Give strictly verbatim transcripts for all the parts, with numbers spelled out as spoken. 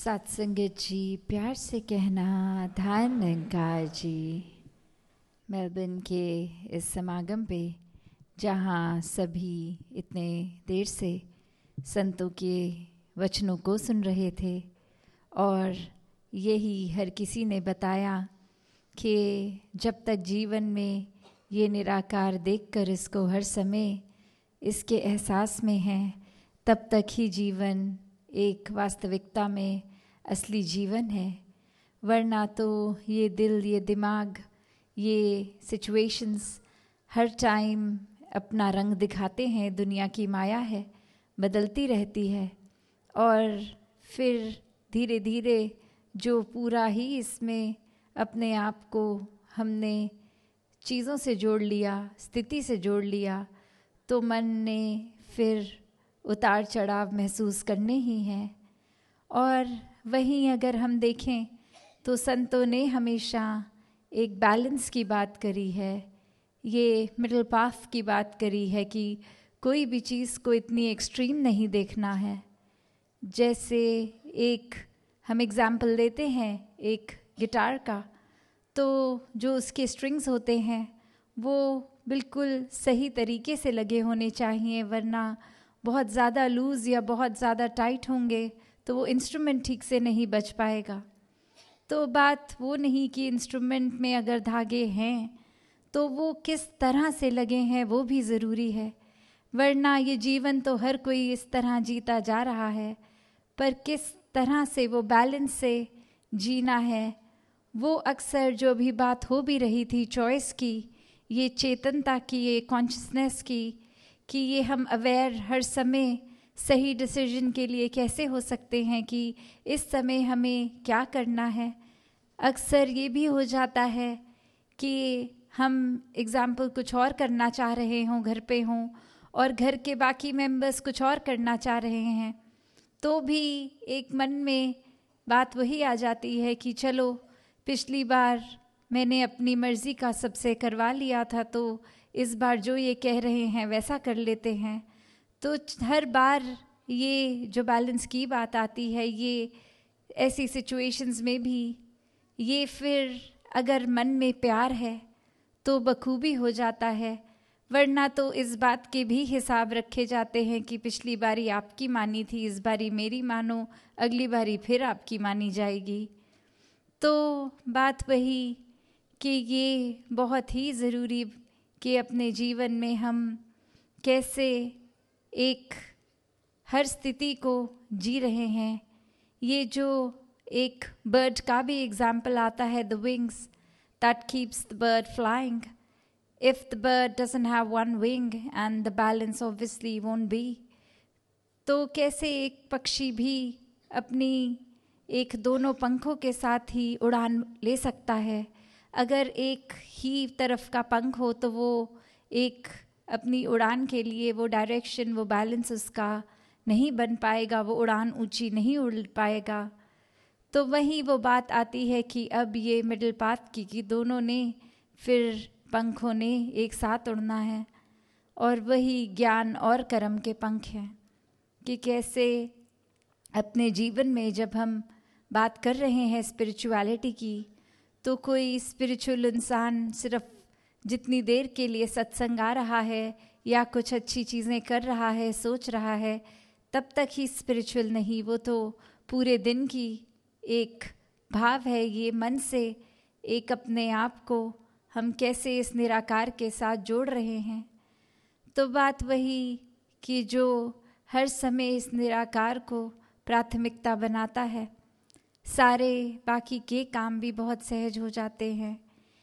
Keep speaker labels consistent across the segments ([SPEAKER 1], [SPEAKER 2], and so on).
[SPEAKER 1] सत्संगत जी, प्यार से कहना धान निरंकार जी। मेलबर्न के इस समागम पे जहाँ सभी इतने देर से संतों के वचनों को सुन रहे थे और यही हर किसी ने बताया कि जब तक जीवन में ये निराकार देखकर इसको हर समय इसके एहसास में है, तब तक ही जीवन एक वास्तविकता में असली जीवन है। वरना तो ये दिल, ये दिमाग, ये सिचुएशंस हर टाइम अपना रंग दिखाते हैं। दुनिया की माया है, बदलती रहती है और फिर धीरे धीरे जो पूरा ही इसमें अपने आप को हमने चीज़ों से जोड़ लिया, स्थिति से जोड़ लिया, तो मन ने फिर उतार चढ़ाव महसूस करने ही हैं। और वहीं अगर हम देखें तो संतों ने हमेशा एक बैलेंस की बात करी है, ये मिडिल पाथ की बात करी है कि कोई भी चीज़ को इतनी एक्सट्रीम नहीं देखना है। जैसे एक हम एग्ज़ाम्पल लेते हैं एक गिटार का, तो जो उसके स्ट्रिंग्स होते हैं वो बिल्कुल सही तरीके से लगे होने चाहिए, वरना बहुत ज़्यादा लूज़ या बहुत ज़्यादा टाइट होंगे तो वो इंस्ट्रूमेंट ठीक से नहीं बज पाएगा। तो बात वो नहीं कि इंस्ट्रूमेंट में अगर धागे हैं तो वो किस तरह से लगे हैं वो भी ज़रूरी है। वरना ये जीवन तो हर कोई इस तरह जीता जा रहा है, पर किस तरह से वो बैलेंस से जीना है, वो अक्सर जो भी बात हो भी रही थी चॉइस की, ये चेतनता की, ये कॉन्शियसनेस की, कि ये हम अवेयर हर समय सही डिसीजन के लिए कैसे हो सकते हैं कि इस समय हमें क्या करना है। अक्सर ये भी हो जाता है कि हम एग्ज़ाम्पल कुछ और करना चाह रहे हों, घर पे हों, और घर के बाकी मेंबर्स कुछ और करना चाह रहे हैं, तो भी एक मन में बात वही आ जाती है कि चलो पिछली बार मैंने अपनी मर्ज़ी का सबसे करवा लिया था, तो इस बार जो ये कह रहे हैं वैसा कर लेते हैं। तो हर बार ये जो बैलेंस की बात आती है, ये ऐसी सिचुएशंस में भी ये फिर अगर मन में प्यार है तो बखूबी हो जाता है। वरना तो इस बात के भी हिसाब रखे जाते हैं कि पिछली बारी आपकी मानी थी, इस बारी मेरी मानो, अगली बारी फिर आपकी मानी जाएगी। तो बात वही कि ये बहुत ही ज़रूरी कि अपने जीवन में हम कैसे एक हर स्थिति को जी रहे हैं। ये जो एक बर्ड का भी एग्जाम्पल आता है, the wings that keeps the bird flying. If the bird doesn't have one wing and the balance obviously won't be. तो कैसे एक पक्षी भी अपनी एक दोनों पंखों के साथ ही उड़ान ले सकता है। अगर एक ही तरफ का पंख हो तो वो एक अपनी उड़ान के लिए वो डायरेक्शन, वो बैलेंस उसका नहीं बन पाएगा, वो उड़ान ऊंची नहीं उड़ पाएगा। तो वही वो बात आती है कि अब ये मिडिल पाथ की कि दोनों ने फिर पंखों ने एक साथ उड़ना है। और वही ज्ञान और कर्म के पंख हैं कि कैसे अपने जीवन में जब हम बात कर रहे हैं स्पिरिचुअलिटी की, तो कोई स्पिरिचुअल इंसान सिर्फ जितनी देर के लिए सत्संग आ रहा है या कुछ अच्छी चीज़ें कर रहा है, सोच रहा है, तब तक ही स्पिरिचुअल नहीं। वो तो पूरे दिन की एक भाव है, ये मन से एक अपने आप को हम कैसे इस निराकार के साथ जोड़ रहे हैं। तो बात वही कि जो हर समय इस निराकार को प्राथमिकता बनाता है, सारे बाकी के काम भी बहुत सहज हो जाते हैं।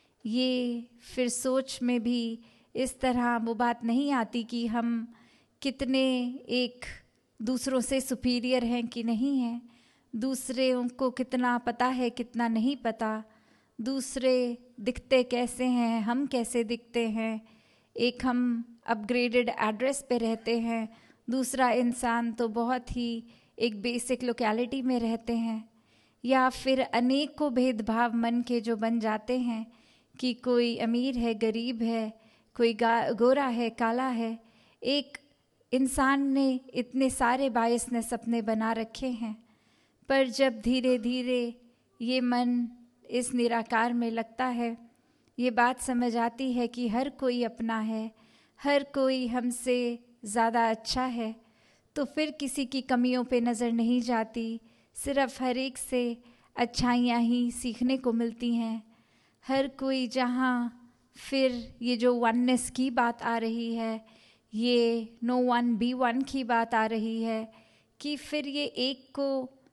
[SPEAKER 1] ये फिर सोच में भी इस तरह वो बात नहीं आती कि हम कितने एक दूसरों से सुपीरियर हैं कि नहीं हैं, दूसरे उनको कितना पता है कितना नहीं पता, दूसरे दिखते कैसे हैं, हम कैसे दिखते हैं। एक हम अपग्रेडेड एड्रेस पे रहते हैं, दूसरा इंसान तो बहुत ही एक बेसिक लोकेलिटी में रहते हैं। या फिर अनेकों भेदभाव मन के जो बन जाते हैं कि कोई अमीर है, गरीब है, कोई गोरा है, काला है। एक इंसान ने इतने सारे बायसनेस अपने बना रखे हैं, पर जब धीरे धीरे ये मन इस निराकार में लगता है, ये बात समझ आती है कि हर कोई अपना है, हर कोई हमसे ज़्यादा अच्छा है, तो फिर किसी की कमियों पे नज़र नहीं जाती, सिर्फ हर एक से अच्छाइयाँ ही सीखने को मिलती हैं। हर कोई जहाँ फिर ये जो वननेस की बात आ रही है, ये नो वन बी वन की बात आ रही है कि फिर ये एक को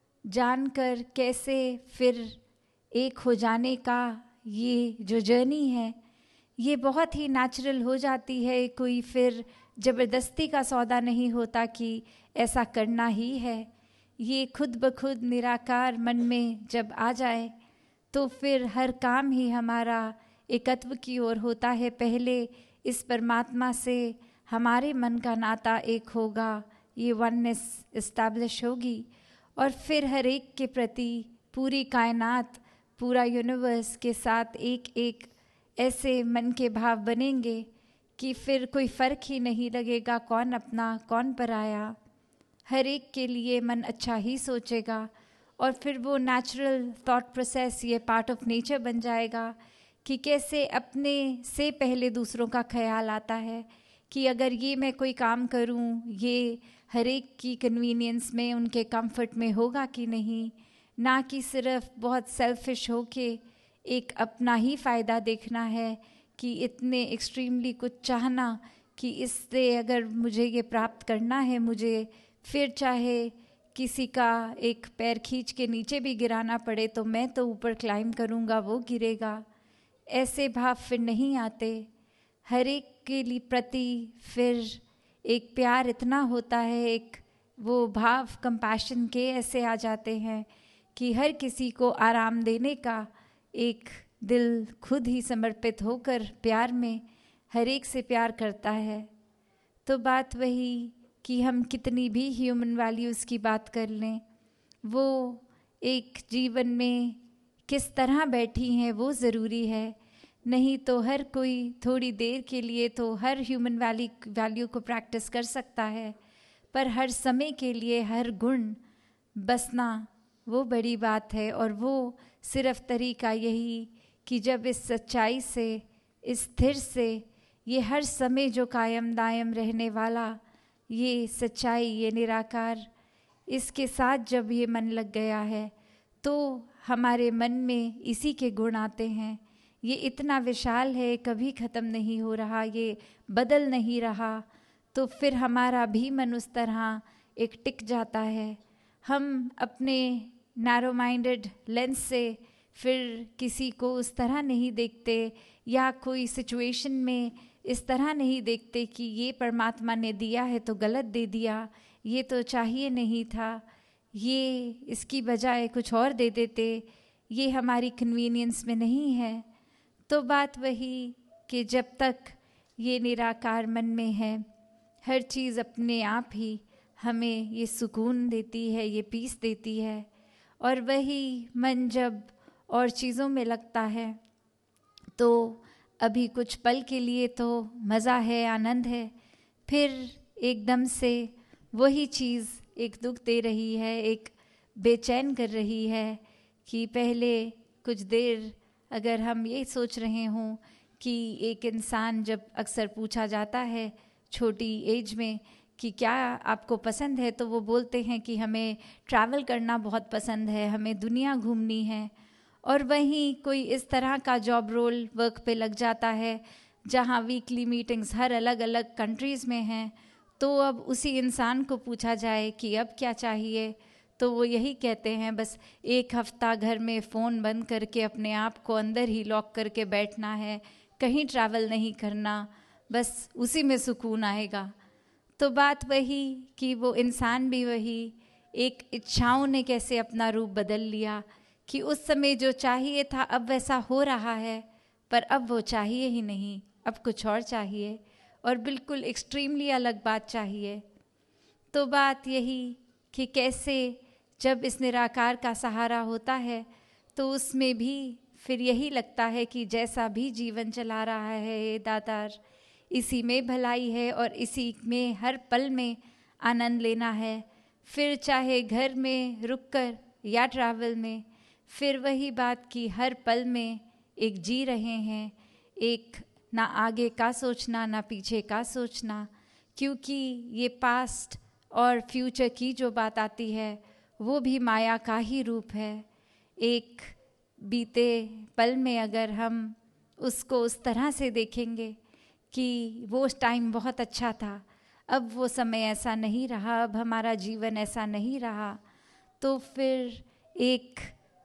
[SPEAKER 1] जानकर कैसे फिर एक हो जाने का ये जो जर्नी है, ये बहुत ही नेचुरल हो जाती है। कोई फिर ज़बरदस्ती का सौदा नहीं होता कि ऐसा करना ही है। ये खुद ब खुद निराकार मन में जब आ जाए तो फिर हर काम ही हमारा एकत्व की ओर होता है। पहले इस परमात्मा से हमारे मन का नाता एक होगा, ये वननेस इस्टेब्लिश होगी, और फिर हर एक के प्रति पूरी कायनात, पूरा यूनिवर्स के साथ एक एक ऐसे मन के भाव बनेंगे कि फिर कोई फ़र्क ही नहीं लगेगा कौन अपना कौन पराया। हर एक के लिए मन अच्छा ही सोचेगा, और फिर वो नेचुरल थॉट प्रोसेस, ये पार्ट ऑफ नेचर बन जाएगा कि कैसे अपने से पहले दूसरों का ख्याल आता है कि अगर ये मैं कोई काम करूं, ये हर एक की कन्वीनियंस में, उनके कंफर्ट में होगा कि नहीं, ना कि सिर्फ बहुत सेल्फिश हो के एक अपना ही फ़ायदा देखना है कि इतने एक्सट्रीमली कुछ चाहना कि इससे अगर मुझे ये प्राप्त करना है, मुझे फिर चाहे किसी का एक पैर खींच के नीचे भी गिराना पड़े तो मैं तो ऊपर क्लाइम करूँगा, वो गिरेगा। ऐसे भाव फिर नहीं आते। हर एक के लिए प्रति फिर एक प्यार इतना होता है, एक वो भाव कंपैशन के ऐसे आ जाते हैं कि हर किसी को आराम देने का एक दिल खुद ही समर्पित होकर प्यार में हर एक से प्यार करता है। तो बात वही कि हम कितनी भी ह्यूमन वैल्यूज़ की बात कर लें, वो एक जीवन में किस तरह बैठी हैं वो ज़रूरी है। नहीं तो हर कोई थोड़ी देर के लिए तो हर ह्यूमन वैल्यू वैल्यू को प्रैक्टिस कर सकता है, पर हर समय के लिए हर गुण बसना वो बड़ी बात है। और वो सिर्फ तरीका यही कि जब इस सच्चाई से, इस स्थिर से, ये हर समय जो कायम दायम रहने वाला ये सच्चाई, ये निराकार, इसके साथ जब ये मन लग गया है तो हमारे मन में इसी के गुण आते हैं। ये इतना विशाल है, कभी ख़त्म नहीं हो रहा, ये बदल नहीं रहा, तो फिर हमारा भी मन उस तरह एक टिक जाता है। हम अपने नैरो माइंडेड लेंस से फिर किसी को उस तरह नहीं देखते, या कोई सिचुएशन में इस तरह नहीं देखते कि ये परमात्मा ने दिया है तो गलत दे दिया, ये तो चाहिए नहीं था, ये इसकी बजाय कुछ और दे देते, ये हमारी कन्वीनियंस में नहीं है। तो बात वही कि जब तक ये निराकार मन में है, हर चीज़ अपने आप ही हमें ये सुकून देती है, ये पीस देती है। और वही मन जब और चीज़ों में लगता है तो अभी कुछ पल के लिए तो मज़ा है, आनंद है, फिर एकदम से वही चीज़ एक दुख दे रही है, एक बेचैन कर रही है कि पहले कुछ देर अगर हम ये सोच रहे हों कि एक इंसान, जब अक्सर पूछा जाता है छोटी एज में कि क्या आपको पसंद है, तो वो बोलते हैं कि हमें ट्रैवल करना बहुत पसंद है, हमें दुनिया घूमनी है। और वहीं कोई इस तरह का जॉब रोल वर्क पे लग जाता है जहाँ वीकली मीटिंग्स हर अलग अलग कंट्रीज़ में हैं, तो अब उसी इंसान को पूछा जाए कि अब क्या चाहिए, तो वो यही कहते हैं बस एक हफ़्ता घर में फ़ोन बंद करके अपने आप को अंदर ही लॉक करके बैठना है, कहीं ट्रैवल नहीं करना, बस उसी में सुकून आएगा। तो बात वही कि वो इंसान भी वही, एक इच्छाओं ने कैसे अपना रूप बदल लिया कि उस समय जो चाहिए था अब वैसा हो रहा है, पर अब वो चाहिए ही नहीं, अब कुछ और चाहिए, और बिल्कुल एक्सट्रीमली अलग बात चाहिए। तो बात यही कि कैसे जब इस निराकार का सहारा होता है तो उसमें भी फिर यही लगता है कि जैसा भी जीवन चला रहा है ये दातार, इसी में भलाई है और इसी में हर पल में आनंद लेना है। फिर चाहे घर में रुककर या ट्रैवल में, फिर वही बात कि हर पल में एक जी रहे हैं, एक ना आगे का सोचना ना पीछे का सोचना, क्योंकि ये पास्ट और फ्यूचर की जो बात आती है वो भी माया का ही रूप है। एक बीते पल में अगर हम उसको उस तरह से देखेंगे कि वो टाइम बहुत अच्छा था, अब वो समय ऐसा नहीं रहा, अब हमारा जीवन ऐसा नहीं रहा, तो फिर एक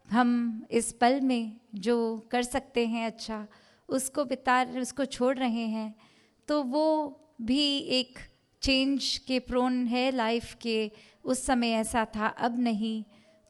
[SPEAKER 1] हम इस पल में जो कर सकते हैं अच्छा उसको बिता उसको छोड़ रहे हैं, तो वो भी एक चेंज के प्रोन है लाइफ के। उस समय ऐसा था, अब नहीं,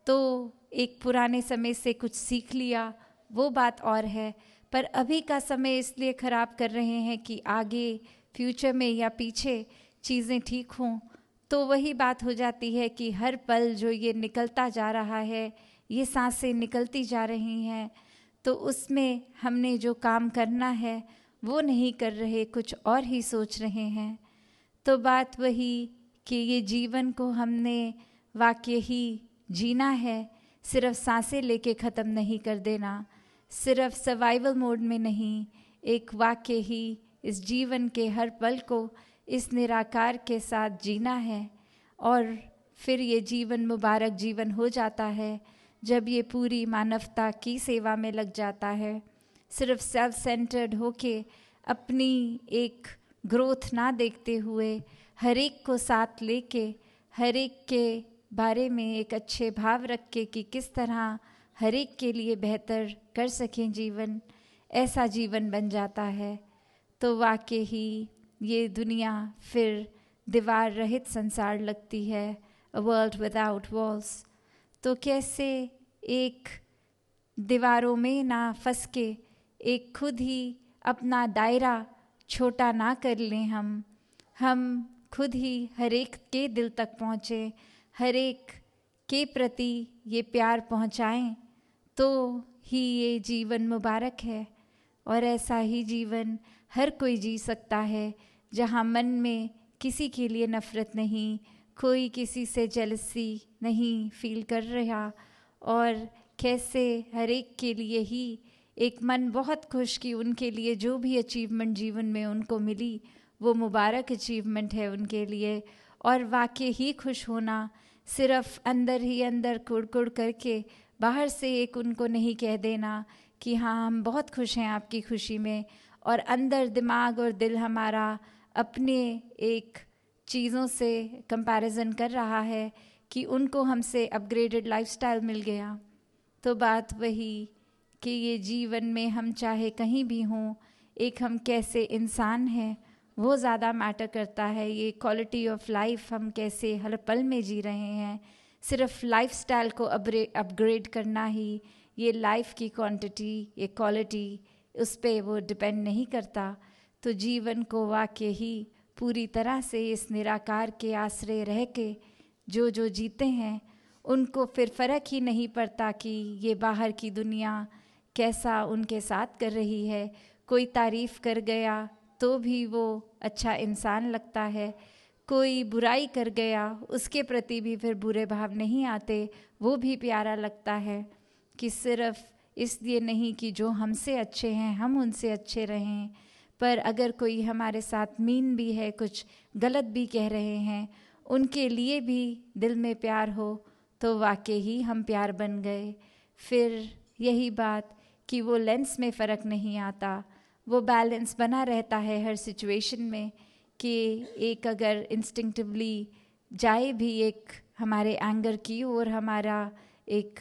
[SPEAKER 1] तो एक पुराने समय से कुछ सीख लिया वो बात और है, पर अभी का समय इसलिए ख़राब कर रहे हैं कि आगे फ्यूचर में या पीछे चीज़ें ठीक हों। तो वही बात हो जाती है कि हर पल जो ये निकलता जा रहा है, ये सांसें निकलती जा रही हैं, तो उसमें हमने जो काम करना है वो नहीं कर रहे, कुछ और ही सोच रहे हैं। तो बात वही कि ये जीवन को हमने वाकई ही जीना है, सिर्फ सांसें लेके ख़त्म नहीं कर देना, सिर्फ सर्वाइवल मोड में नहीं, एक वाकई ही इस जीवन के हर पल को इस निराकार के साथ जीना है। और फिर ये जीवन मुबारक जीवन हो जाता है जब ये पूरी मानवता की सेवा में लग जाता है, सिर्फ सेल्फ सेंटर्ड होके अपनी एक ग्रोथ ना देखते हुए हर एक को साथ लेके हर एक के बारे में एक अच्छे भाव रख के कि किस तरह हर एक के लिए बेहतर कर सकें जीवन, ऐसा जीवन बन जाता है। तो वाकई ही ये दुनिया फिर दीवार रहित संसार लगती है, अ वर्ल्ड विदाउट वॉल्स। तो कैसे एक दीवारों में ना फंस के एक खुद ही अपना दायरा छोटा ना कर लें, हम हम खुद ही हर एक के दिल तक पहुँचें, हर एक के प्रति ये प्यार पहुँचाएं, तो ही ये जीवन मुबारक है। और ऐसा ही जीवन हर कोई जी सकता है जहाँ मन में किसी के लिए नफ़रत नहीं, कोई किसी से जेलसी नहीं फील कर रहा, और कैसे हर एक के लिए ही एक मन बहुत खुश कि उनके लिए जो भी अचीवमेंट जीवन में उनको मिली वो मुबारक अचीवमेंट है उनके लिए। और वाकई ही खुश होना, सिर्फ अंदर ही अंदर कुड़ कुड़ करके बाहर से एक उनको नहीं कह देना कि हाँ हम बहुत खुश हैं आपकी खुशी में, और अंदर दिमाग और दिल हमारा अपने एक चीज़ों से कंपैरिजन कर रहा है कि उनको हमसे अपग्रेडेड लाइफस्टाइल मिल गया। तो बात वही कि ये जीवन में हम चाहे कहीं भी हों, एक हम कैसे इंसान हैं वो ज़्यादा मैटर करता है। ये क्वालिटी ऑफ लाइफ हम कैसे हर पल में जी रहे हैं, सिर्फ लाइफस्टाइल को अपग्रेड करना ही ये लाइफ की क्वांटिटी, ये क्वालिटी, उस पे वो डिपेंड नहीं करता। तो जीवन को वाकई ही पूरी तरह से इस निराकार के आश्रय रह के जो जो जीते हैं उनको फिर फ़र्क ही नहीं पड़ता कि ये बाहर की दुनिया कैसा उनके साथ कर रही है। कोई तारीफ़ कर गया तो भी वो अच्छा इंसान लगता है, कोई बुराई कर गया उसके प्रति भी फिर बुरे भाव नहीं आते, वो भी प्यारा लगता है। कि सिर्फ इसलिए नहीं कि जो हमसे अच्छे हैं हम उनसे अच्छे रहें, पर अगर कोई हमारे साथ मीन भी है, कुछ गलत भी कह रहे हैं, उनके लिए भी दिल में प्यार हो तो वाकई ही हम प्यार बन गए। फिर यही बात कि वो लेंस में फ़र्क नहीं आता, वो बैलेंस बना रहता है हर सिचुएशन में, कि एक अगर इंस्टिंक्टिवली जाए भी एक हमारे एंगर की और हमारा एक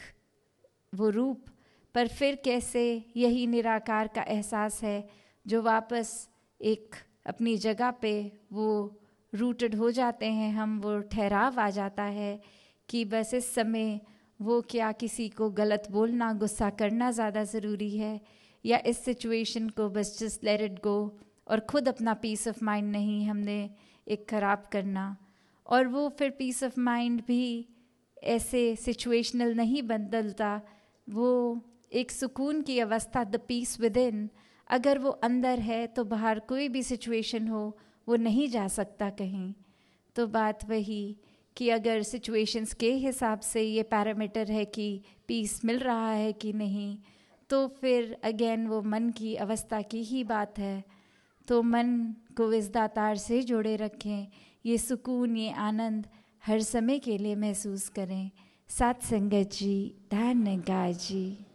[SPEAKER 1] वो रूप, पर फिर कैसे यही निराकार का एहसास है जो वापस एक अपनी जगह पे वो रूटेड हो जाते हैं हम, वो ठहराव आ जाता है कि बस इस समय वो क्या किसी को गलत बोलना, गुस्सा करना ज़्यादा ज़रूरी है, या इस सिचुएशन को बस जस्ट लेट इट गो, और ख़ुद अपना पीस ऑफ माइंड नहीं हमने एक ख़राब करना। और वो फिर पीस ऑफ माइंड भी ऐसे सिचुएशनल नहीं बदलता, वो एक सुकून की अवस्था, द पीस विद इन, अगर वो अंदर है तो बाहर कोई भी सिचुएशन हो वो नहीं जा सकता कहीं। तो बात वही कि अगर सिचुएशंस के हिसाब से ये पैरामीटर है कि पीस मिल रहा है कि नहीं, तो फिर अगेन वो मन की अवस्था की ही बात है। तो मन को इस दातार से जोड़े रखें, ये सुकून, ये आनंद हर समय के लिए महसूस करें। साथ संगत जी, धन्यवाद जी।